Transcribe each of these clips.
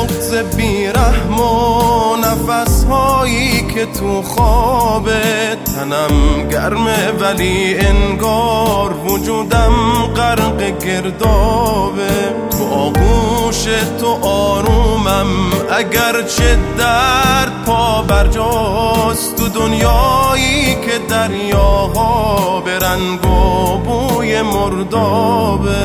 بغض بیرحم و نفسهایی که تو خوابه. تنم گرمه ولی انگار وجودم غرق گردابه. تو آغوش تو آرومم اگرچه درد پا برجاست. تو دنیایی که دریاها به رنگ و بوی مردابه.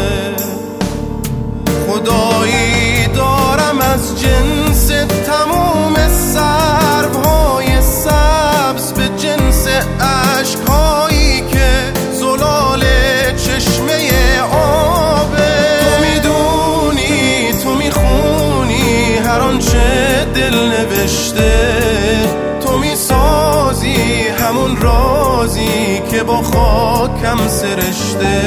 خدایی دارم از جنس تموم سروهای سبز، به جنس عشقهایی که زلال چشمه آبه. تو میدونی تو میخونی هر آنچه دل نوشته. تو میسازی همون رازی که با خاکم سرشته.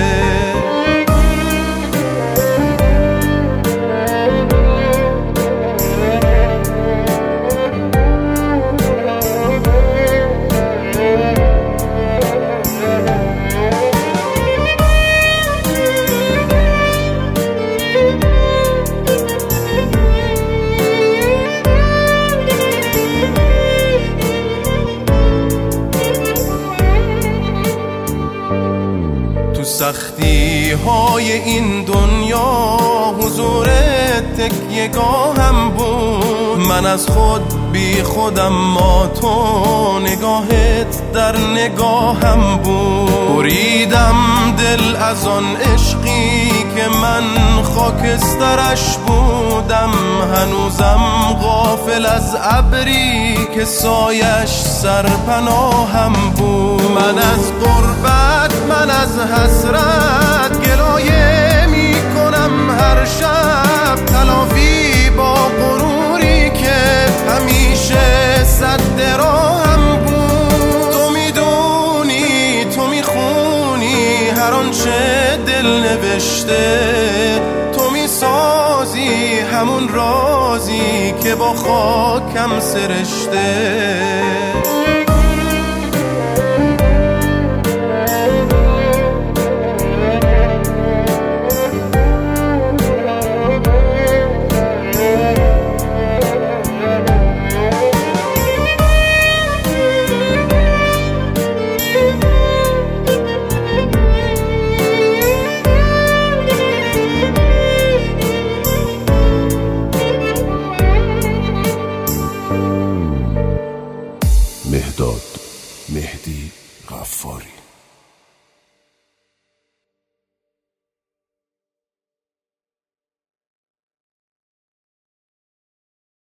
سختی های این دنیا حضور تکیه‌گاهم بود. من از خود بی خودم ما تو نگاهت در نگاهم بود. بریدم دل از آن عشقی که من خاکسترش بودم. هنوزم غافل از ابری که سایش سرپناهم بود. من از غربت من از حسرت گلایه می کنم هر شب. تلافی با غروری که همیشه سد راهم بود. تو میدونی تو میخونی هر آنچه دل نوشته. تو میسازی همون رازی که با خاکم سرشته.